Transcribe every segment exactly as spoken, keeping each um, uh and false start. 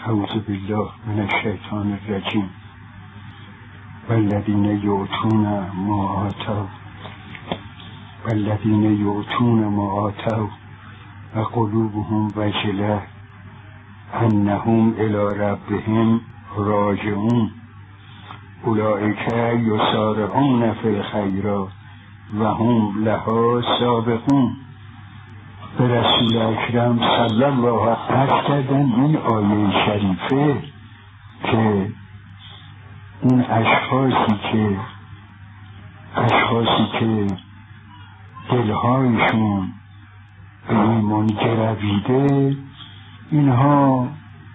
اعوذ بالله من الشیطان الرجیم. والذین یؤتون ما آتوا والذین یؤتون ما آتوا و قلوبهم وجلة انهم الی ربهم راجعون اولئک یسارعون فی الخیرات و هم لها سابقون. به رسول اکرم صلی الله علیه کردن این آیه شریفه که اون اشخاصی که اشخاصی که دلهایشون به ایمان گرویده، اینها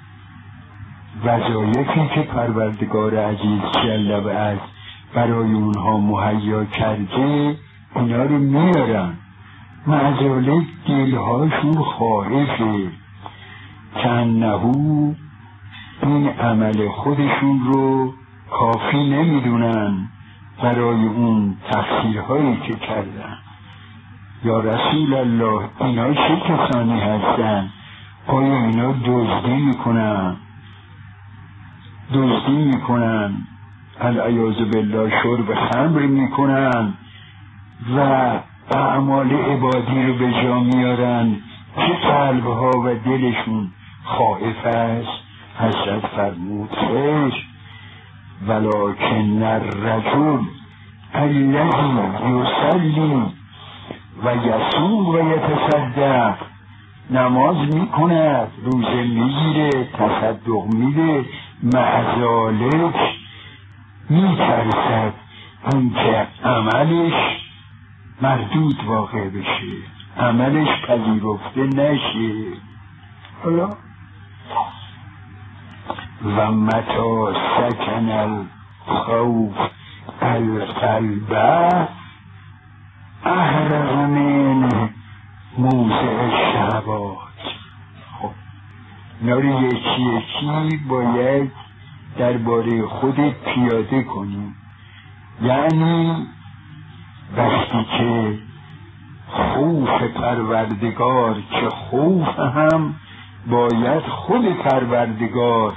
وظایفی که پروردگار عزیز جل و عز برای اونها مهیا کرده اینا رو میارن، معذالک دلهاشون خائفه که انهو این عمل خودشون رو کافی نمیدونن برای اون تقصیرهایی که کردن. یا رسول الله اینا چه کسانی هستن؟ آیا اینا دزدی میکنن دزدی میکنن العیاذ بالله شرب خمر میکنن و اعمال عبادی رو به جا میارن که قلبها و دلشون خائف است؟ حضرت فرمود خیر، ولکن الرجل الذی یصلی و یصوم و یتصدق، نماز میکند، روزه میگیره، تصدق میده، معذالک میترسد اون که عملش مردود واقع بشه، عملش پذیرفته نشه. حالا و متی سکن الخوف القلب احرق من موضع الشهوات. خب اینا رو یکی یکی باید درباره خودت پیاده کنیم. یعنی وقتی که خوف پروردگار، که خوف هم باید خود پروردگار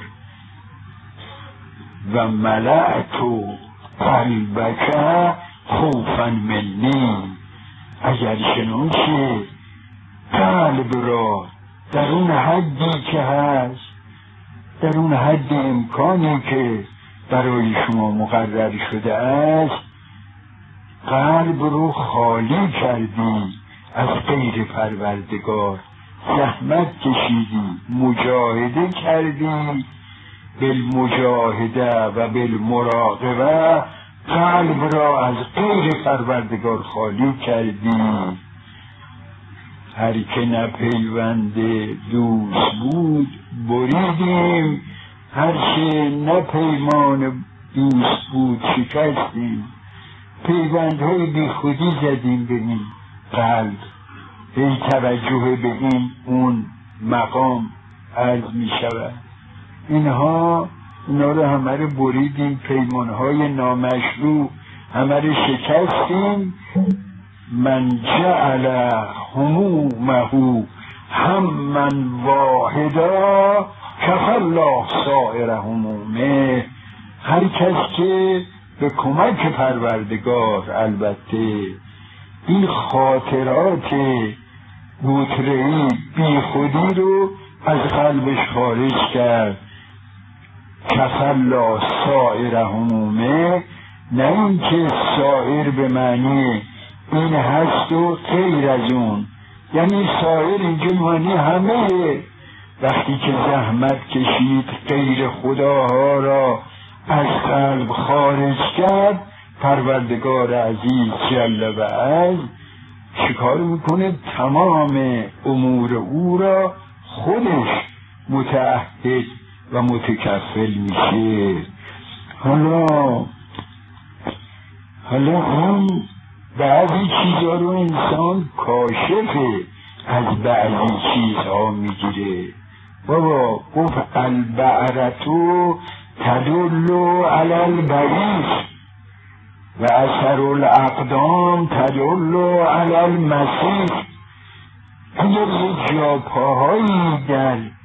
و ملأت قلبک خوفا منی، اگر چنانچه قلب را در اون حدی که هست، در اون حد امکانی که برای شما مقرر شده است، قلب رو خالی کردی از غیر پروردگار، زحمت کشیدی، مجاهده کردی، بالمجاهده و بالمراقبه قلب را از غیر پروردگار خالی کردی. هر که نپیوند دوست بود بریدیم، هر که نپیمان دوست بود شکستیم. پیوندهای بی خودی زدیم به این قلب، هی توجه به این اون مقام عرض می شود. اینها اینا رو همه رو بریدیم، پیمانهای نامشروع همه رو شکستیم. من جعل همومه همًا واحدا کفی الله سائر همومه. هر کس که به کمک پروردگار البته این خاطرات بطره‌ای بی خودی رو از قلبش خارج کرد، کفی الله سائر همومه، نه این که سائر به معنی این هست و غیر از اون، یعنی سائر اینجا معنی همه. وقتی که زحمت کشید غیر خداها را از قلب خارج کرد، پروردگار عزیز جل و عز چیکار میکنه؟ تمام امور او را خودش متعهد و متکفل میشه. حالا حالا هم بعضی چیزها رو انسان کاشفه از بعضی چیزها میگیره. بابا گفت البعرتو تدل علی البعیر و اثر الاقدام تدل علی المسیر. اگر یک جا پاهایی در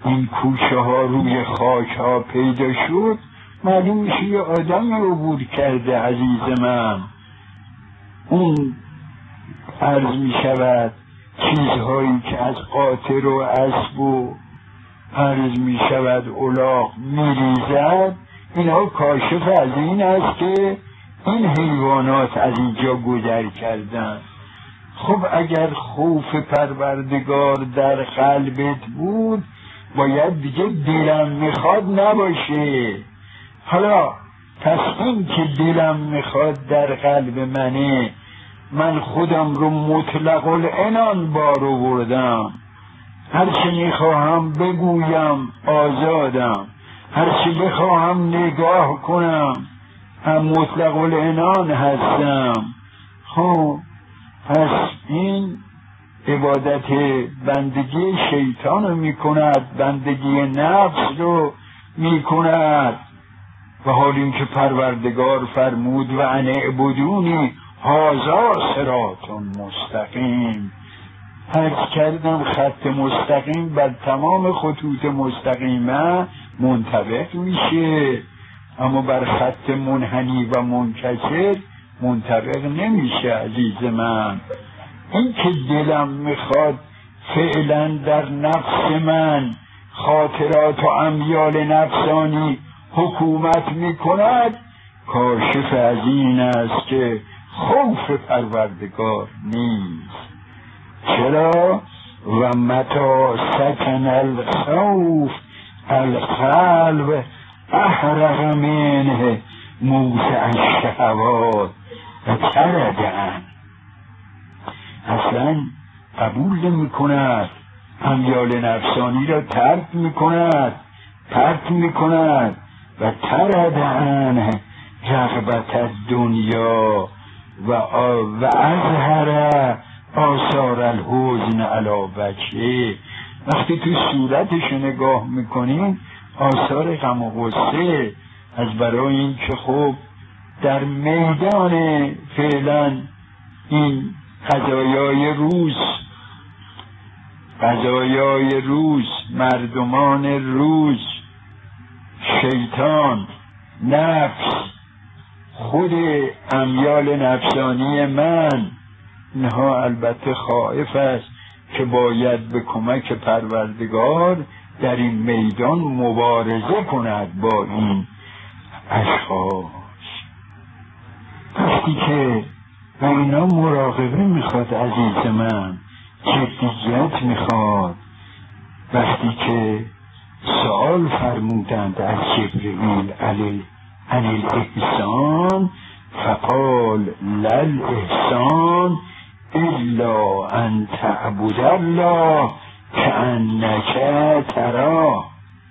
این کوچه ها روی خاک ها پیدا شد، معلوم میشه یه آدم عبور کرده عزیز من. اون عرض می شود چیزهایی که از قاطر و اسب و عرض می شود الاغ می ریزد، اینها کاشف از این است که این حیوانات از اینجا گذر کردن. خب اگر خوف پروردگار در قلبت بود، باید دیگه دلم میخواد نباشه. حالا پس این که دلم میخواد در قلب منه، من خودم رو مطلق العنان بار آوردم، هرچی میخواهم بگویم آزادم، هرچی بخواهم نگاه کنم هم مطلق العنان هستم. خب پس این عبادت بندگی شیطان رو میکند، بندگی نفس رو میکند، و حال این که پروردگار فرمود و ان اعبدونی هذا صراط مستقیم. حرف کردم خط مستقیم بر تمام خطوط مستقیمه منطبق میشه، اما بر خط منحنی و منکسر منطبق نمیشه عزیز من. این که دلم میخواد فعلا در نفس من خاطرات و امیال نفسانی حکومت میکند، کاشف از این است که خوف پروردگار نیست. چرا؟ و متا سکن الخوف القلب احرق منه موسع الشهوات و تردن. اصلا قبول نمی کند، امیال نفسانی را ترک می کند ترک می کند و تردن رغبت دنیا و و اظهر آثار الحزن علی وجهه. وقتی تو صورتش نگاه میکنین آثار غم و غصه از برای این که خب در میدان فعلا این قضایای روز قضایای روز مردمان روز، شیطان، نفس، خود امیال نفسانی من، اینها البته خائف است که باید به کمک پروردگار در این میدان مبارزه کند با این اشخاص. وقتی که و اینا مراقبه میخواد عزیز من، جدیت میخواد. وقتی که سوال فرمودند از جبرئیل علیه عن الاحسان فقال لل احسان الا ان تعبد الله کأنک تراه.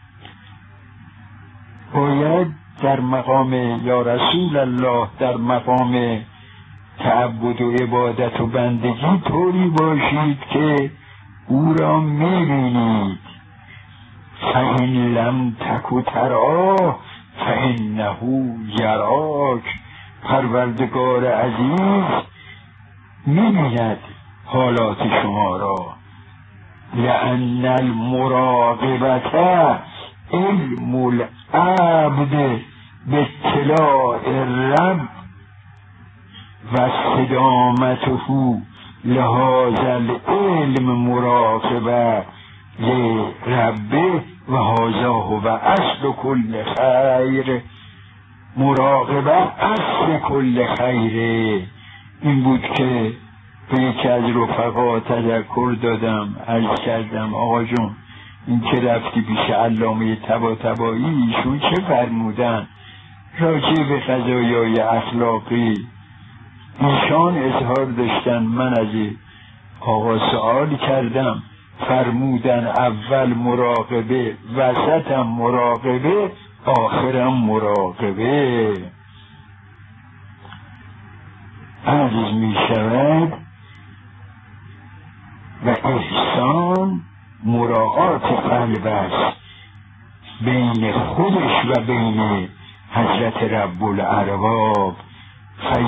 باید در مقام یا رسول الله در مقام تعبد و عبادت و بندگی طوری باشید که او را میبینید. فإن لم تکو تراه فإنه یراک. پروردگار عزیز میبیند حالات شما را. لأن المراقبت علم العبد باطلاع الرب و استدامته لهذا العلم مراقبه لربه و هذا هو اصل کل خیر. مراقبه اصل کل خیره. این بود که به یکی از رفقا تذکر دادم، عرض کردم آقا جون این که رفتی پیش علامه طباطبایی ایشون چه فرمودن راجع به قضایای اخلاقی؟ ایشان اظهار داشتن، من از آقا سوال کردم، فرمودن اول مراقبه، وسطم مراقبه، آخرم مراقبه. عرض می شود و احسان مراعات قلب است بین خودش و بین حضرت رب الارباب.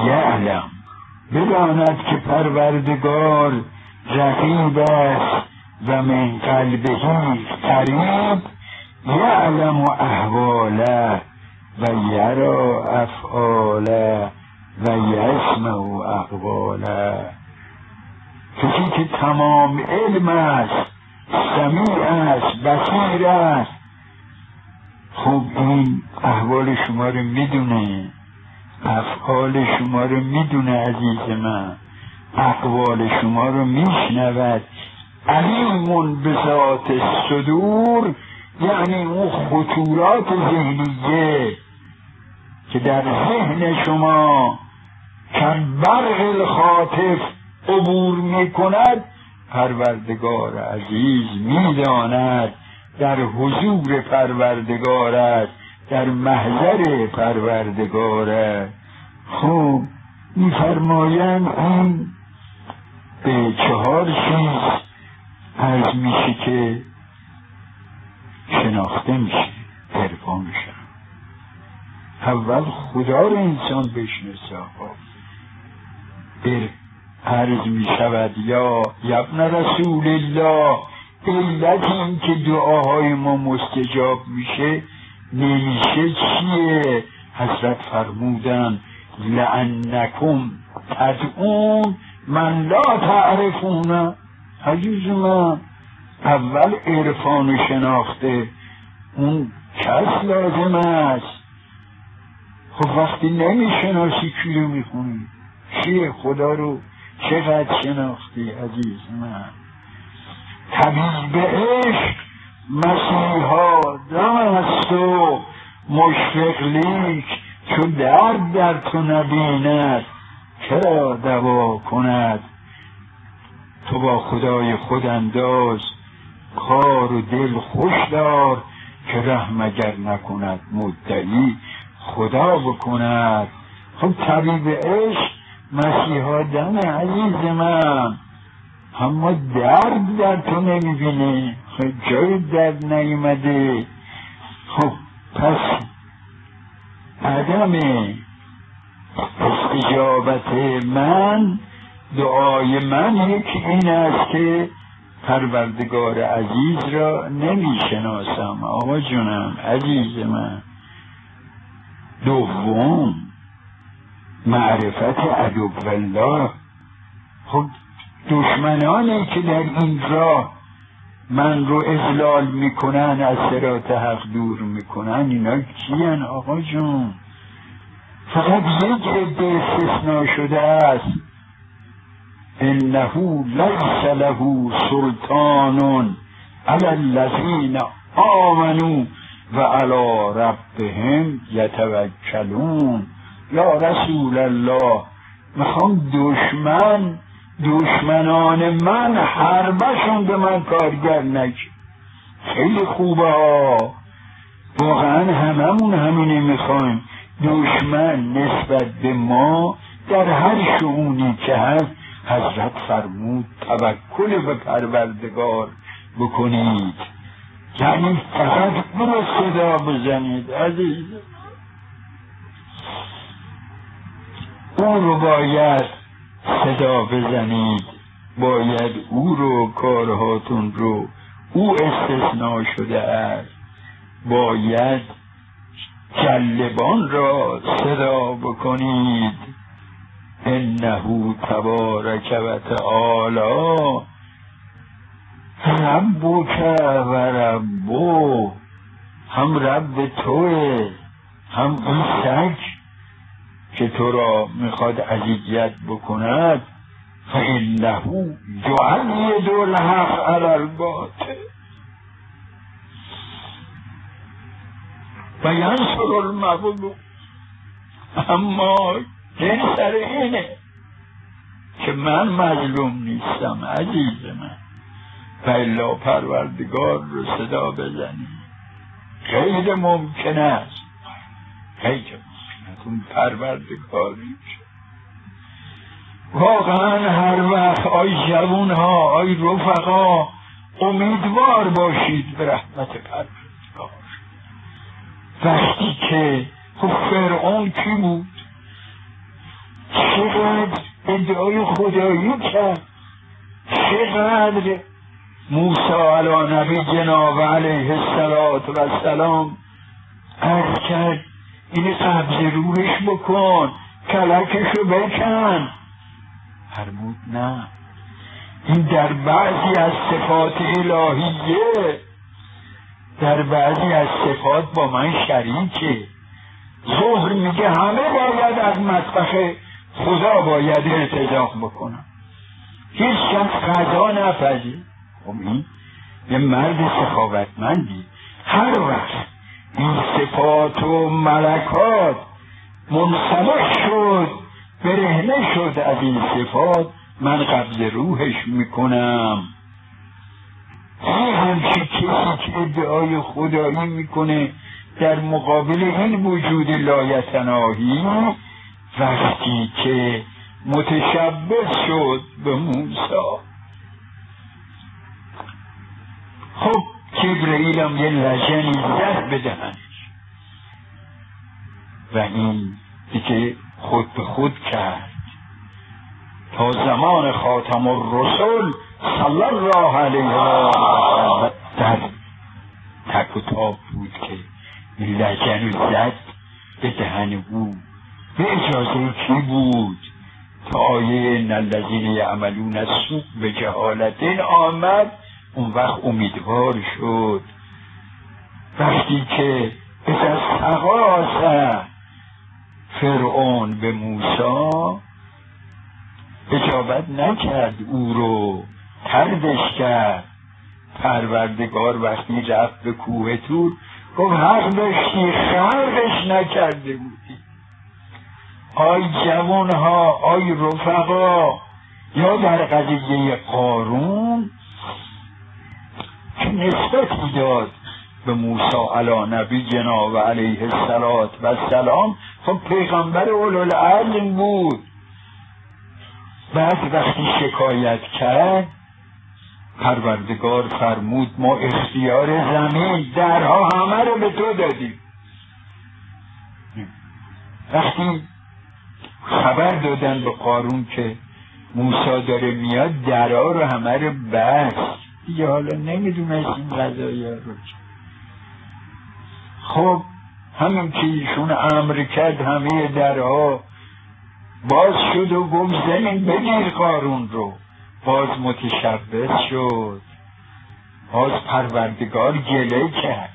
فیعلم، بداند که پروردگار رقیب است و من قلبه قریب یعلم احواله و یرا افعاله و یسمع اقواله. کسی که تمام علم است، سمیع است، بصیر است، خب این احوال شما رو میدونه، افعال شما رو میدونه عزیز من، اقوال شما رو میشنود. علیم به ذات صدور یعنی اون خطورات ذهنیه که در ذهن شما چند برق الخاطف عبور میکند، پروردگار عزیز میداند، در حضور پروردگارت، در محضر پروردگارت. خب میفرمایند این به چهار چیز عرض میشه که شناخته میشه، عرفان میشه. اول خدا رو انسان بشناسه. بر عرض میشود یا ابن رسول الله، علت این که دعاهای ما مستجاب میشه نمیشه چیه؟ حضرت فرمودن لعنکم تدعون من لا تعرفون. عزیز من، اول عرفان و شناخته اون کس لازم است. خب وقتی نمیشناسی کی رو میخونی؟ چیه خدا رو چقدر شناختی عزیز من؟ طبیب عشق مسیحا دم است و مشفق لیک، چو درد در تو نبیند چرا دوا کند. تو با خدای خود انداز کار و دل خوش دار، که رحم اگر نکند مدعی خدا بکند. خب طبیب عشق مسیحا دم عزیز من، اما درد در تو نمیبینه، خب جای درد نیومده. خب پس عدم استجابت من، دعای من یکی این است که پروردگار عزیز را نمیشناسم. آقا جونم عزیز من. دوم معرفت عدو الله. خب دشمنانی که در این راه من رو اضلال میکنن، از صراط حق دور میکنن، اینا کیان آقا جون؟ فقط یک عده استثناء شده است، انه لیس له سلطان علی الذین آمنوا و علی ربهم یتوکلون. یا رسول الله، میخوام دشمن دشمنان من حربشون به من کارگر نشه. خیلی خوبه ها، واقعا هممون همینه میخوایم. دشمن نسبت به ما در هر شؤونی که هست، حضرت فرمود توکل به پروردگار بکنید، یعنی فقط برو صدا بزنید عزیز. او رو باید صدا بزنید، باید او رو، کارهاتون رو او استثناء شده است، باید جلبان را صدا بکنید. انه تبارک و تعالی ربک و ربو، هم رب توه، هم این سگ که تو را میخواد اذیت بکند. فانه یعید الحق علی الباطل و ینصر المظلوم. اما این سر اینه که من مظلوم نیستم عزیز من، و الا پروردگار رو صدا بزنی غیر ممکن است، غیر ممکن. اون پروردگاری واقعا هر وقت آی جوون ها، آی رفقا، امیدوار باشید به رحمت پروردگار. وقتی که خب فرعون کی بود؟ چقدر ادعای خدایی کرد، چقدر موسی علی نبی جناب علیه السلام عرض کرد این قبض روحش بکن، کلکشو بکن. فرمود نه، این در بعضی از صفات الهیه، در بعضی از صفات با من شریکه. ظهر میگه همه باید از مطبخ خدا باید التزام بکنم، هیچ کس غذا نپزه. خب این یه مرد سخاوتمندی. هر وقت این صفات و ملکات منسلخ شد، برهنه شد از این صفات، من قبض روحش میکنم. این همچه کسی که ادعای خدایی میکنه در مقابل این وجود لایتناهی، وقتی که متشبث شد به موسی، خب جبرئیل هم یه لجنی زد به دهنش و این دیگه خود به خود کرد. تا زمان خاتم الرسل صلی الله علیه و سلم در تک و تاب بود که این لجن زد به دهن بود. به اجازه کی بود؟ تا آیه ان الذین یعملون السوء بجهالة آمد، اون وقت امیدوار شد. وقتی که از تقاص فرعون به موسی اجابت نکرد، او رو طردش کرد. پروردگار وقتی رفت به کوه طور گفت حق داشتی، خلقش نکرده بودی. آی جوانها، آی رفقا، یا در قضیه قارون که نسبتی داد به موسی علی نبی جناب علیه السلام، خب پیغمبر اولوالعزم بود. بعد وقتی شکایت کرد، پروردگار فرمود ما اختیار زمین درها همه رو به تو دادیم. وقتی خبر دادن به قارون که موسی داره میاد، درها رو همه رو بست. دیگه حالا نمیدونست این قضایی رو. خب همین که ایشون امر کرد همه درها باز شد و گفت زمین بگیر قارون رو. باز متشبث شد، باز پروردگار گله کرد.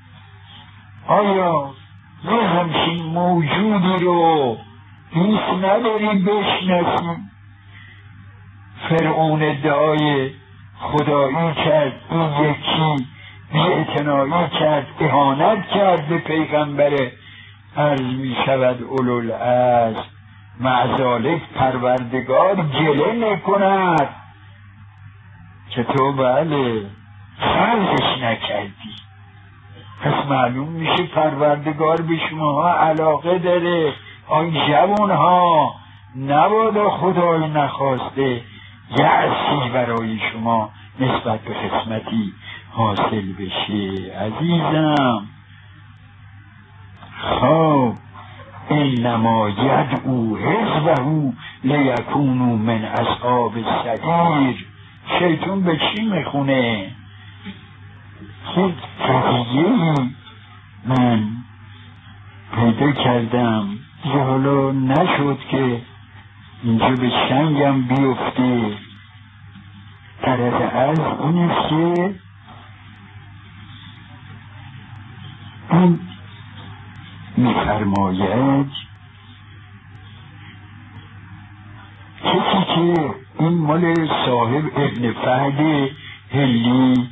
آیا یه همچین موجودی رو دوست نداری بشناسی؟ فرعون ادعای خدایی کرد، این یکی بی‌اعتنایی کرد، اهانت کرد به پیغمبر. عرض می شود اولوالعزم معذالک پروردگار گله نکند که تو بله خلقش نکردی. پس معلوم میشه پروردگار به شما علاقه داره. آی جوان ها، نبادا خدای نخواسته یأسی برای شما نسبت به قسمتی حاصل بشه. عزیزم خب انما یدعو حزبه لیکونوا من اصحاب السعیر. شیطان به چی میخونه؟ خب قضیه من پیدا کردم دیگه، حالا نشد که اینجا به شنگم بیفته. طرف از اونست که این میفرماید کسی که این مال صاحب ابن فهد هلی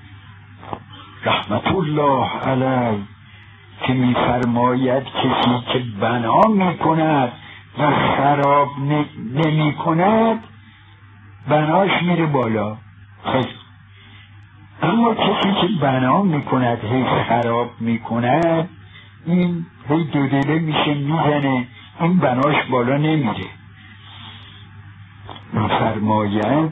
رحمت الله علیه که میفرماید کسی که بنا میکند و خراب نمی کند بناش میره بالا. خیلی. اما کسی که بنا میکند هی خراب میکند، این هی دو دله میشه میزنه، این بناش بالا نمیره. میفرماید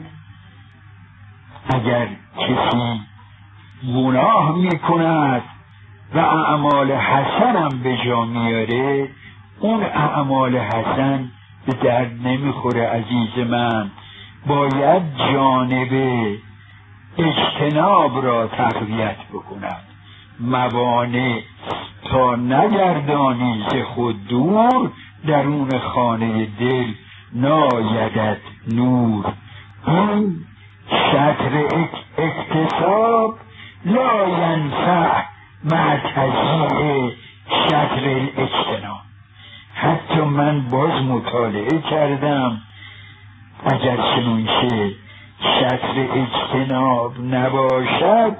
اگر کسی گناه میکند و اعمال حسن هم به جا میاره، اون اعمال حسن به درد نمیخوره. عزیز من باید جانب اجتناب را تقویت بکند. موانع تا نگردانی ز خود دور، درون خانه دل نایدت نور. این شطر اکتساب لا ینفع مع تضییع شطر الاجتناب. حتی من باز مطالعه کردم، اگر چنانچه شطر اجتناب نباشد،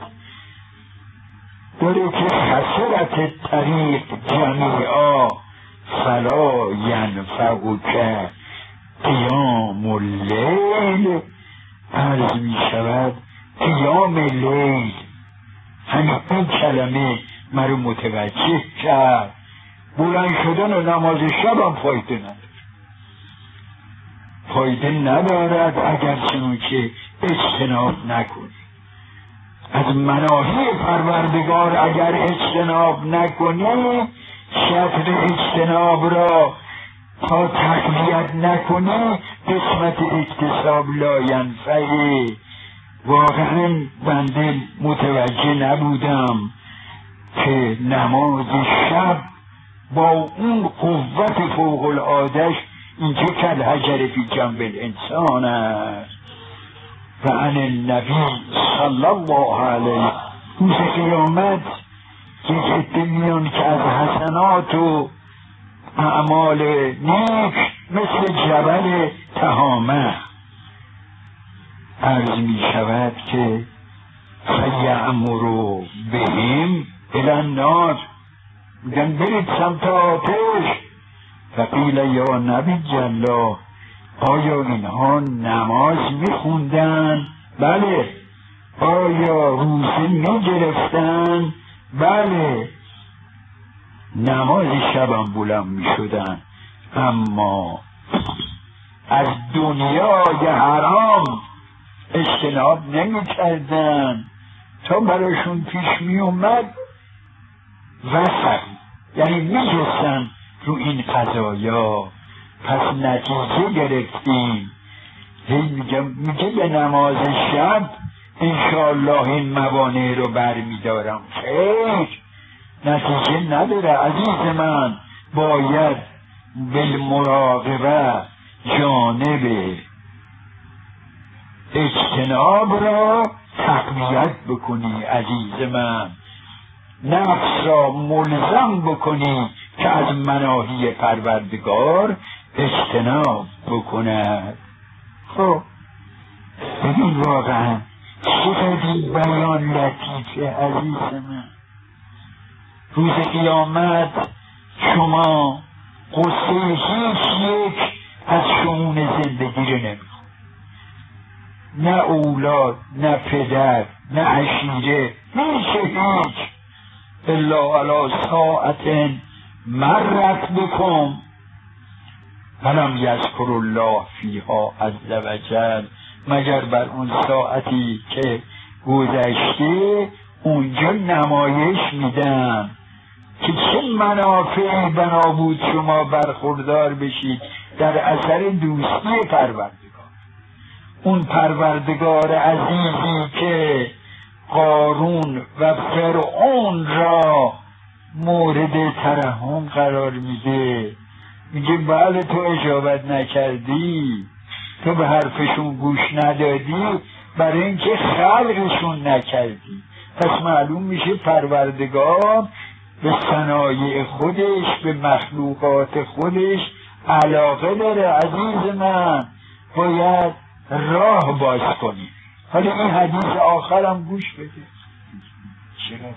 داره که خسرت طریق جمیعا فلا ینفعک قیام اللیل. عرض می شود قیام لیل، همین این کلمه مرا متوجه کرد. بلند شدن و نماز شب هم فایده ندارد، فایده ندارد اگر چنانچه اجتناب نکنی از مناهی پروردگار. اگر اجتناب نکنی، شطر اجتناب را تا تقویت نکنی، قسمت اکتساب لا ینفعی. واقعا بنده متوجه نبودم که نماز شب با اون قوت فوق العاده‌اش اینجا کل حجر فی جنب الانسان است. و عن النبی صلی الله علیه روز قیامت یک عده میان که از حسنات و اعمال نیک مثل جبل تهامه، عرض می شود که فیعمرو بهم الی النار، میگن برید سمت آتش. فقیل یا نبی الله، آیا اینها نماز میخوندن؟ بله. آیا روزه میگرفتن؟ بله. نماز شبم بلند میشدن، اما از دنیای حرام اجتناب نمیکردن. تا براشون پیش میومد وسط، یعنی میجستن رو این قضایا. پس نتیجه گرفتیم. هی میگه میگه به نماز شب انشاءالله این موانع رو برمیدارم. خیر، نتیجه نداره عزیز من. باید بالمراقبه جانب اجتناب را تقویت بکنی عزیز من، نفس را ملزم بکنی که از مناهی پروردگار اجتناب بکند. خب ببین واقعا چقدر این بیان لطیفه عزیز من. روز قیامت شما قصه هیچ یک از شؤون زندگی رو نمیخواد، نه اولاد، نه پدر، نه عشیره، هیچ هیچ الا علی ساعت مرت بکن ولم یذکر الله فیها عز وجل، مگر بر اون ساعتی که گذشته اونجا نمایش میدن که چه منافعی بنا بود شما برخوردار بشید در اثر دوستی پروردگار. اون پروردگار عزیزی که قارون و فرعون را مورد ترحم قرار میده، میگه بله تو اجابت نکردی، تو به حرفشون گوش ندادی، برای اینکه خلقشون نکردی. پس معلوم میشه پروردگار به صنایع خودش، به مخلوقات خودش علاقه داره. عزیز من باید راه باز کنی. حالا این حدیث آخرم گوش بده. چرا؟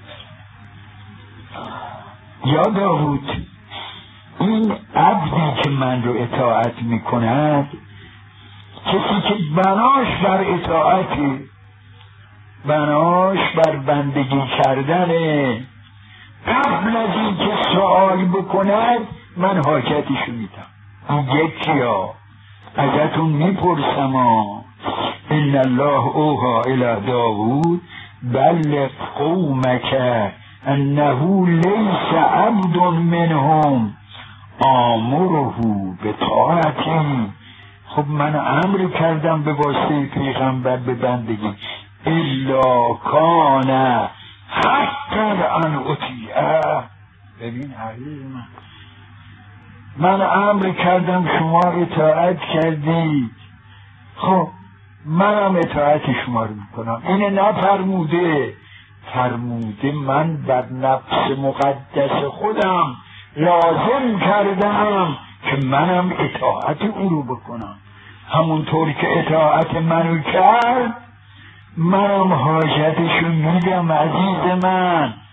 یا داوود، این عبدی که من رو اطاعت میکند، کسی که بناش بر اطاعتی، بناش بر بندگی کردنه، قبل از این که سوال بکند من حاجتشو میدم. این یکی ها ازتون میپرسم ها ان الله اوحی الی داوود بلغ قومک انه لیس عبد منهم آمره به طاعتی. خب من امر کردم به واسطه پیغمبر به بندگی، الا کان حقا ان اطیعه. ببین عزیز من، من امر کردم شما اطاعت کردید، خب منم اطاعت شما رو میکنم. اینه نفرموده، فرموده من بر نفس مقدس خودم لازم کردم که منم اطاعت او رو بکنم. همونطور که اطاعت منو کرد منم حاجتشو میدم عزیز من.